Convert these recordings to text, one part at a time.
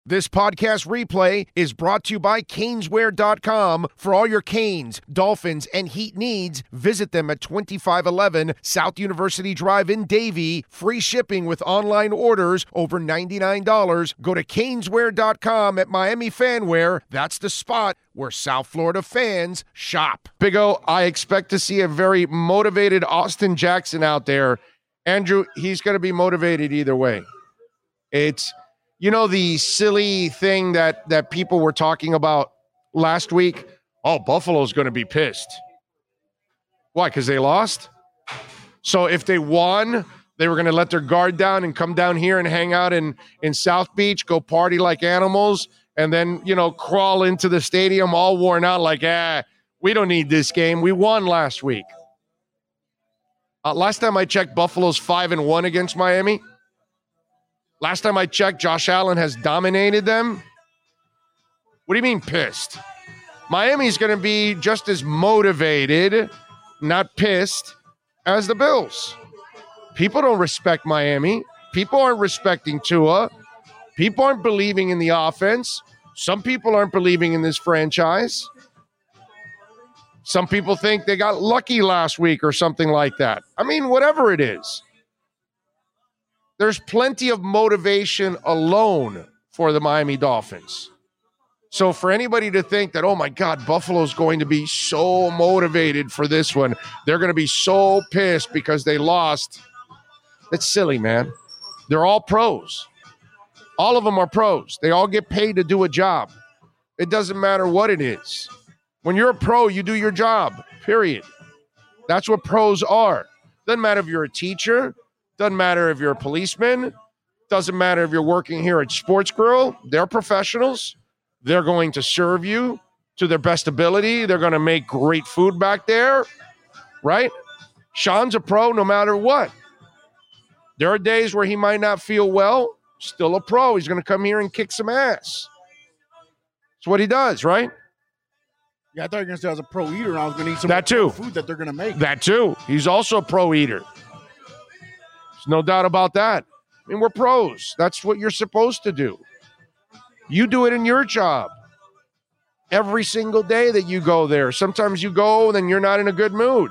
This podcast replay is brought to you by Caneswear.com. For all your Canes, Dolphins, and Heat needs, visit them at 2511 South University Drive in Davie. Free shipping with online orders over $99. Go to Caneswear.com at Miami Fanwear. That's the spot where South Florida fans shop. Big O, I expect to see a very motivated Austin Jackson out there. Andrew, he's going to be motivated either way. It's... You know, the silly thing that people were talking about last week? Oh, Buffalo's going to be pissed. Why? Because they lost? So if they won, they were going to let their guard down and come down here and hang out in South Beach, go party like animals, and then, crawl into the stadium all worn out like, we don't need this game. We won last week. Last time I checked, Buffalo's 5-1 against Miami. Last time I checked, Josh Allen has dominated them. What do you mean pissed? Miami's going to be just as motivated, not pissed, as the Bills. People don't respect Miami. People aren't respecting Tua. People aren't believing in the offense. Some people aren't believing in this franchise. Some people think they got lucky last week or something like that. I mean, whatever it is. There's plenty of motivation alone for the Miami Dolphins. So for anybody to think that, oh my God, Buffalo's going to be so motivated for this one, they're going to be so pissed because they lost, that's silly, man. They're all pros. All of them are pros. They all get paid to do a job. It doesn't matter what it is. When you're a pro, you do your job, period. That's what pros are. Doesn't matter if you're a teacher. Doesn't matter if you're a policeman. Doesn't matter if you're working here at Sports Grill. They're professionals. They're going to serve you to their best ability. They're going to make great food back there, right? Sean's a pro no matter what. There are days where he might not feel well. Still a pro. He's going to come here and kick some ass. That's what he does, right? Yeah, I thought you were going to say I was a pro eater and I was going to eat some that too. Food that they're going to make. That too. He's also a pro eater. There's no doubt about that. I mean, we're pros. That's what you're supposed to do. You do it in your job. Every single day that you go there. Sometimes you go and then you're not in a good mood.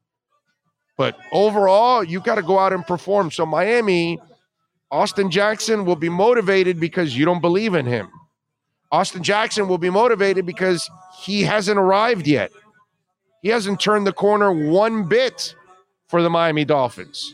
But overall, you got to go out and perform. So Miami, Austin Jackson will be motivated because you don't believe in him. Austin Jackson will be motivated because he hasn't arrived yet. He hasn't turned the corner one bit for the Miami Dolphins.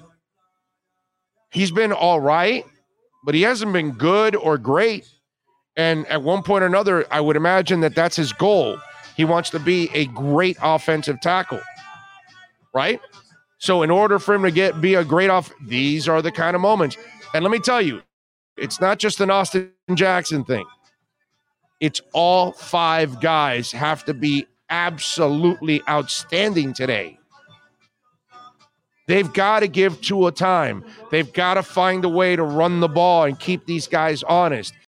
He's been all right, but he hasn't been good or great. And at one point or another, I would imagine that that's his goal. He wants to be a great offensive tackle, right? So in order for him to be a great these are the kind of moments. And let me tell you, it's not just an Austin Jackson thing. It's all five guys have to be absolutely outstanding today. They've got to give Tua time. They've got to find a way to run the ball and keep these guys honest.